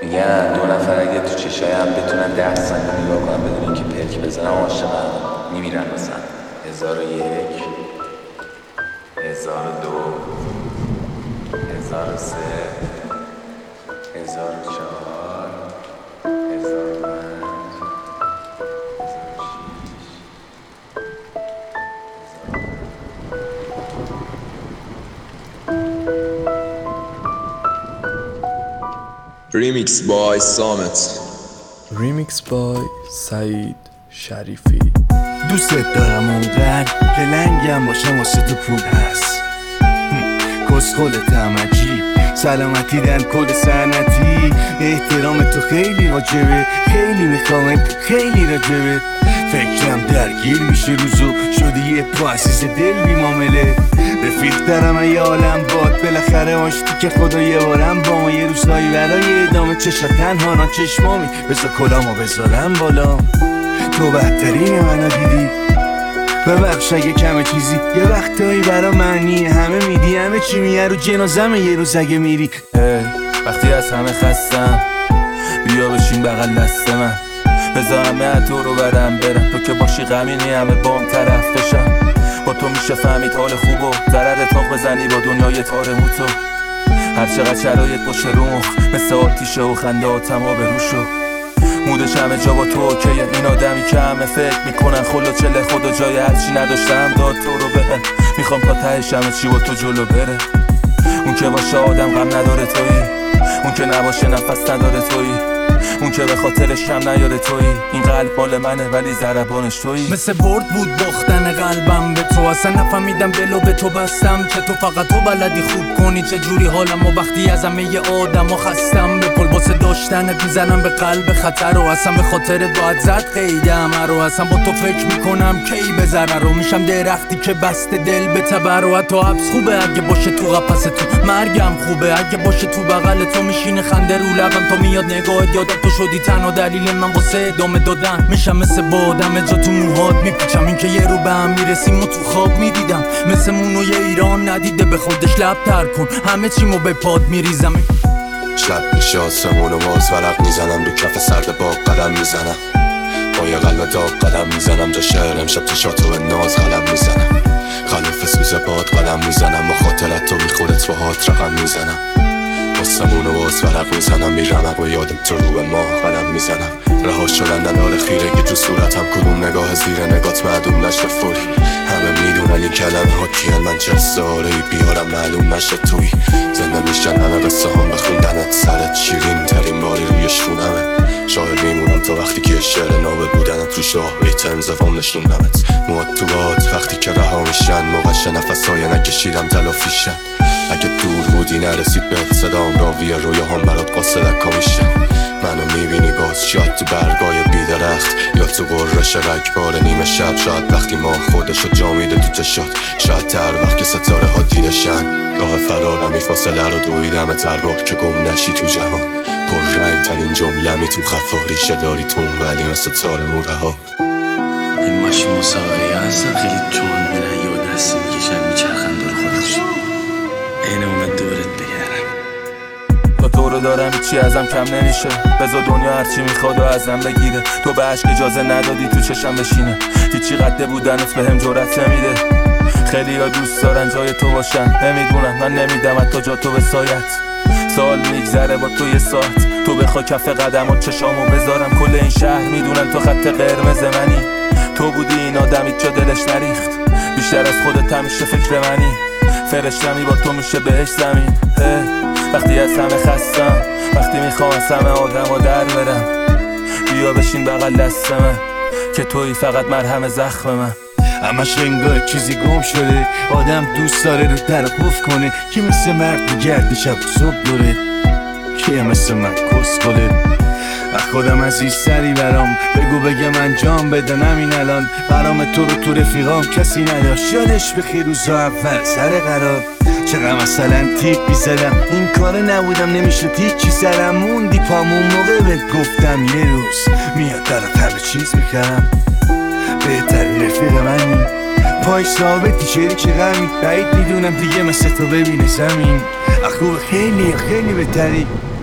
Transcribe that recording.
میگن 2 نفر اگه تو چشای هم بتونن 10 ثانیه نگاه کنن بدون اینکه پلک بزنن عاشقن میمیرن. مثلا 1001 1002 1003 1004 1005 Remix by Samet. Remix by سعید شریفی. دوستت دارم اونقدر که لنگم باشم واسه تو پول هست. کسخلتم عجیب سلامتی در کل سنتی. احترام تو خیلی واجبه، خیلی میخوامت، خیلی راجبه. فکرم درگیر میشه روزو، شدی یه پا عزیز دل بی معامله. رفیق دارم یه عالم باد، بالاخره آشتی که خدا یه بارم با ما. یه روزایی برای ادامه چشا تنها نا چشمامی بذار کلامو بذارم بالا. تو بهترین منو دیدی، ببخش اگه کمه چیزی. یه وقتایی برا معنی همه میدی، همه چی میه رو جنازمه یه روز اگه میری. وقتی از همه خستم بیا بشین بغل دست من، بذار همه تو رو برم تو که باشی غمینی همه بام طرف بشم. با تو میشه فهمید حال خوب و ضرر تاق بزنی با دنیای تارمو تو. هر چقدر شرایط باشه رو مخ مثل آتیشه و خندهاتم ها به روشو. مودش همه جا با تو اوکیه، این آدمی که همه فکر میکنن خلو چله خدا جای هرچی نداشتم داد تو رو بهم. میخوام تا تهش همه چی با تو جلو بره. اون که باشه آدم غم نداره تویی، اون که نباشه نفس نداره تویی، اون که به خاطرش کم نیاره تویی. این قلب مال منه ولی ضربانش تویی. مثل برد بود باختن قلبم به تو، اصلا نفهمیدم دلو به تو بستم. چه تو فقط تو بلدی خوب کنی چه جوری حالم و وقتی از همه ی آدم و خستم. به پل واسه داشتنت میزنم به قلب خطر و اصلا به خاطرت باید زد قیدم رو. اصلا با تو فکر میکنم کی به ضرر رو میشم درختی که بسته دل به تبر. و حتی حبس خوبه اگه باشه تو قفس تو، مرگم خوبه اگه باشه تو بغل تو. میشینه خنده رو لبم تا میاد نگاهت، یادم تو شدی تنها دلیل من واسه ادامه دادن. میشم مثل بادم جا تو موهات میپیچم، این که یه رو به هم میرسیم و تو خواب میدیدم. مثل مونو یه ایران ندیده به خودش لب تر کن، همه چیمو به پاد میریزم. شب میشه آسمون و باز ورق میزنم، رو کف سرد باغ قدم میزنم. با یه قلب داغ قدم میزنم، جا شعر امشب چشاتو به ناز قلم میزنم. خلوف سوز باد قدم میزنم، با خاطرت تو بیخودت با هات رقم میزنم. آسمون و باز ورق میزنم، میرم و یادم تو رو به ما قلم میزنم. رها شدن نلال خیرگی تو صورتم، کدوم نگاه زیر نگات معدوم نشه فوری. همه میدونن این کلمه ها کیان، من چه ساره بیارم معلوم نشه توی. زنده میشن همه قصه هم بخوندنت، سرت شیرین ترین باری روی شونمه. شاعر میمونم تا وقتی که شعر نابه بودنت رو شاه ریتم زفام نشوندمت. مواد تو باد وقتی که رها میشن، موقعش نفس های نکشیدم تلافیشن. اگه دور بودی نرسید به صدام، راوی رویاهام برات قاصدکا میشن. منو میبینی باز شاید تو برگای بیدرخت، یا تو قررش رگبار نیمه شب. شاید وقتی ما خودشو جا میده تو چشات، شاید تر وقت که ستاره ها دیدشن. راه فرارم این فاصله رو دویدم تربار که گم نشی تو جهان. پر رنگ ترین جمله‌می تو خفاریشه داری تو ولی مثل تار موره ها. این ماشین مسابقه هستن خیلی تون میرن، یه دستی میکشن میچرخن دور خودشون، این اومد دورت بگرن. تا تو رو دارم چی ازم کم نمیشه، بذار دنیا هرچی میخواد و ازم بگیره. تو به عشق اجازه ندادی تو چشم بشینه، هیچی قده بودنت بهم جرأت نمیده. خیلی ها دوست دارن جای تو باشن، نمیدونن من نمیدم حتی جا تو به سایت. سال میگذره با تو یه ساعت، تو بخوا کف قدمات چشامو بذارم. کل این شهر میدونن تو خط قرمز منی. تو بودی این آدمی که دلش نریخت، بیشتر از خودت همیشه فکر منی. فرشتمی با تو میشه بهش زمین. وقتی از همه خستم، وقتی میخوام از همه آدم و در برم، بیا بشین بغل دست من که توی فقط مرهم زخم من. همش رنگای چیزی گم شده، آدم دوست داره رو در قف کنه. که مثل مرد میگرده شب صبح دوره، که مثل من کس کنه. و خودم عزیز سری برام بگو بگم انجام بدم همین الان. برام تو رو تو رفیقام کسی نداشت، یادش بخیر روزا اول سر قرار. چقدر مثلا تیپ میزدم، این کار نبودم نمیشه هیچی سرم. موندی پامون موقع بهت گفتم یه روز میاد درات همه چیز میکردم. بهترین رفیق منی، پای ثابتی شریک غمی. بعید میدونم دیگه مثل تو ببینه زمین. خوب خیلی خیلی بهتری،